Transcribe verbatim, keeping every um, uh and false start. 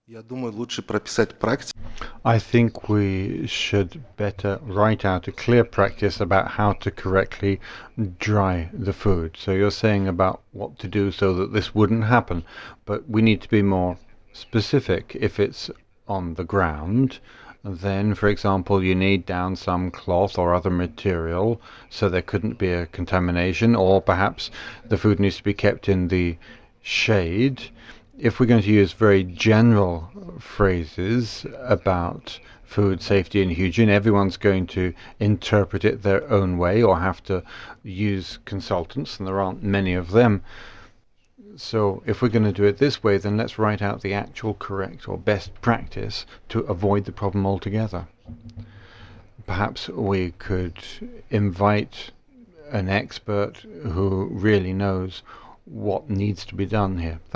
Я думаю, лучше прописать практику. I think we should better write out a clear practice about how to correctly dry the food. So you're saying about what to do so that this wouldn't happen, but we need to be more specific. If it's on the ground, then, for example, you need down some cloth or other material so there couldn't be a contamination, or perhaps the food needs to be kept in the shade. If we're going to use very general phrases about food safety and hygiene, everyone's going to interpret it their own way or have to use consultants, and there aren't many of them. So if we're going to do it this way, then let's write out the actual correct or best practice to avoid the problem altogether. Perhaps we could invite an expert who really knows what needs to be done here.